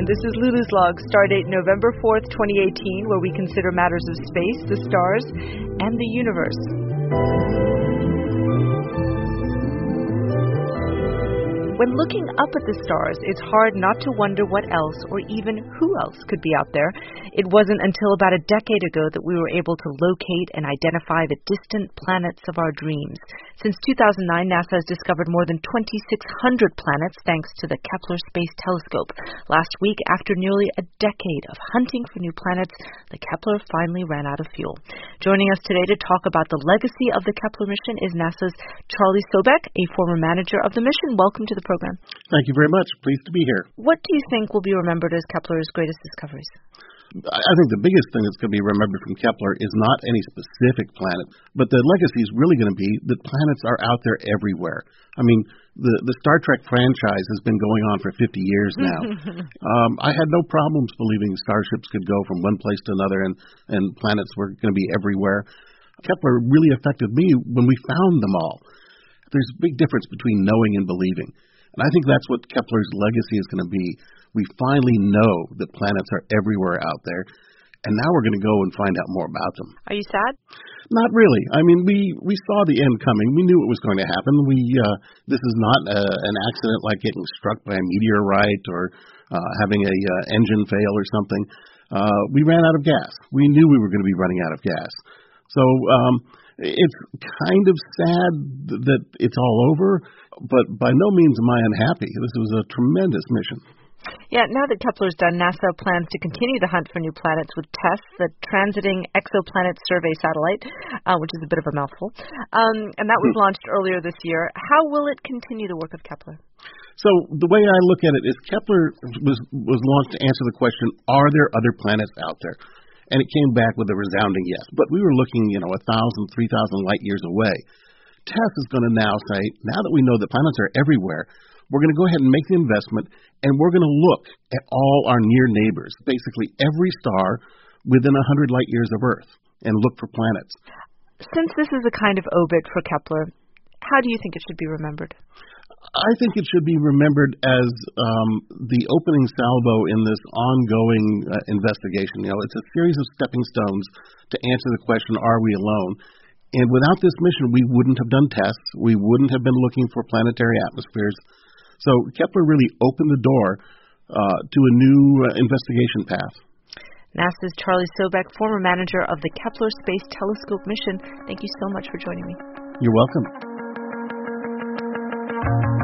This is Lulu's Log, stardate November 4th, 2018, where we consider matters of space, the stars, and the universe. When looking up at the stars, it's hard not to wonder what else, or even who else, could be out there. It wasn't until about a decade ago that we were able to locate and identify the distant planets of our dreams. Since 2009, NASA has discovered more than 2,600 planets thanks to the Kepler Space Telescope. Last week, after nearly a decade of hunting for new planets, the Kepler finally ran out of fuel. Joining us today to talk about the legacy of the Kepler mission is NASA's Charlie Sobek, a former manager of the mission. Welcome to the program. Thank you very much. Pleased to be here. What do you think will be remembered as Kepler's greatest discoveries? I think the biggest thing that's going to be remembered from Kepler is not any specific planet, but the legacy is really going to be that planets are out there everywhere. I mean, the Star Trek franchise has been going on for 50 years now. I had no problems believing starships could go from one place to another and planets were going to be everywhere. Kepler really affected me when we found them all. There's a big difference between knowing and believing. And I think that's what Kepler's legacy is going to be. We finally know that planets are everywhere out there, and now we're going to go and find out more about them. Are you sad? Not really. I mean, we saw the end coming. We knew it was going to happen. This is not an accident like getting struck by a meteorite or having a engine fail or something. We ran out of gas. We knew we were going to be running out of gas. So it's kind of sad that it's all over, but by no means am I unhappy. This was a tremendous mission. Yeah, now that Kepler's done, NASA plans to continue the hunt for new planets with TESS, the Transiting Exoplanet Survey Satellite, which is a bit of a mouthful. And that was launched earlier this year. How will it continue the work of Kepler? So the way I look at it is Kepler was launched to answer the question, are there other planets out there? And it came back with a resounding yes. But we were looking, 1,000, 3,000 light years away. TESS is going to now say, now that we know that planets are everywhere, we're going to go ahead and make the investment, and we're going to look at all our near neighbors, basically every star within 100 light years of Earth, and look for planets. Since this is a kind of obit for Kepler, how do you think it should be remembered? I think it should be remembered as the opening salvo in this ongoing investigation. It's a series of stepping stones to answer the question, are we alone? And without this mission, we wouldn't have done tests. We wouldn't have been looking for planetary atmospheres. So Kepler really opened the door to a new investigation path. NASA's Charlie Sobek, former manager of the Kepler Space Telescope mission. Thank you so much for joining me. You're welcome.